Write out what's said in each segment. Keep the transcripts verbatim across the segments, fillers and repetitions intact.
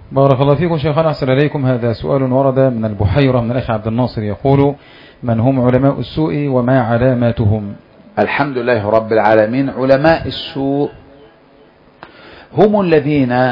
بارك الله فيكم شيخنا، أحسن إليكم. هذا سؤال ورد من البحيرة من الأخ عبد الناصر، يقول: من هم علماء السوء وما علاماتهم؟ الحمد لله رب العالمين. علماء السوء هم الذين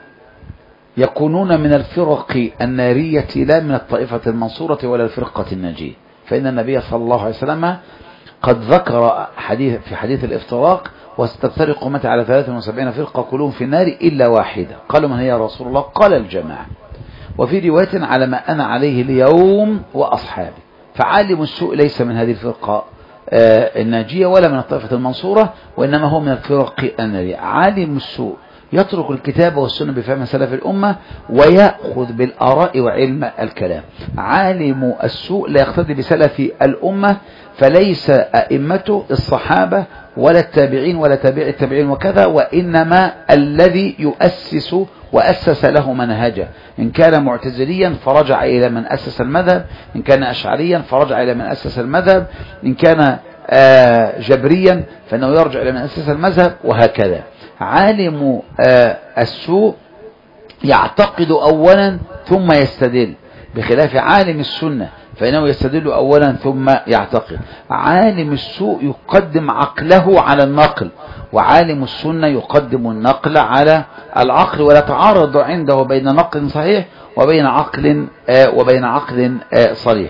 يكونون من الفرق النارية لا من الطائفة المنصورة ولا الفرقة الناجية، فإن النبي صلى الله عليه وسلم قد ذكر حديث في حديث الافتراق: وستفترق أمتي على ثلاث وسبعين فرقة كلهم في النار إلا واحدة. قالوا: من هي يا رسول الله؟ قال: الجماعة. وفي رواية: على ما أنا عليه اليوم وأصحابي. فعالم السوء ليس من هذه الفرقة الناجية ولا من الطائفة المنصورة، وإنما هو من الفرق النارية. عالم السوء يترك الكتاب والسنة بفهم سلف الأمة ويأخذ بالآراء وعلم الكلام. عالم السوء لا يقتدي بسلف الأمة، فليس أئمته الصحابة ولا التابعين ولا تابع التابعين وكذا، وإنما الذي يؤسس وأسس له منهجه. إن كان معتزليا فرجع إلى من أسس المذهب، إن كان أشعريا فرجع إلى من أسس المذهب، إن كان جبريا فإنه يرجع إلى من أسس المذهب، وهكذا. عالم السوء يعتقد أولا ثم يستدل، بخلاف عالم السنة فإنه يستدل أولا ثم يعتقد. عالم السوء يقدم عقله على النقل، وعالم السنة يقدم النقل على العقل، ولا تعارض عنده بين نقل صحيح وبين عقل وبين عقل صريح.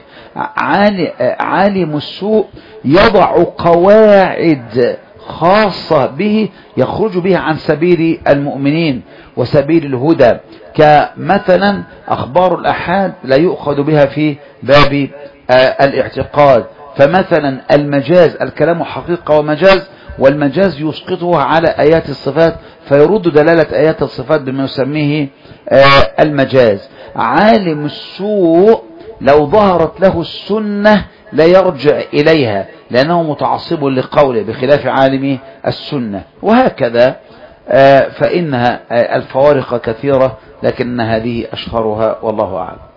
عالم السوء يضع قواعد خاصة به يخرج بها عن سبيل المؤمنين وسبيل الهدى، كمثلا أخبار الأحاد لا يؤخذ بها في باب الاعتقاد. فمثلا المجاز، الكلام حقيقة ومجاز، والمجاز يسقطه على آيات الصفات فيرد دلالة آيات الصفات بما يسميه المجاز. عالم السوء لو ظهرت له السنة لا يرجع إليها لأنه متعصب لقوله، بخلاف عالم السنة. وهكذا فإنها الفوارق كثيرة، لكن هذه أشهرها والله أعلم.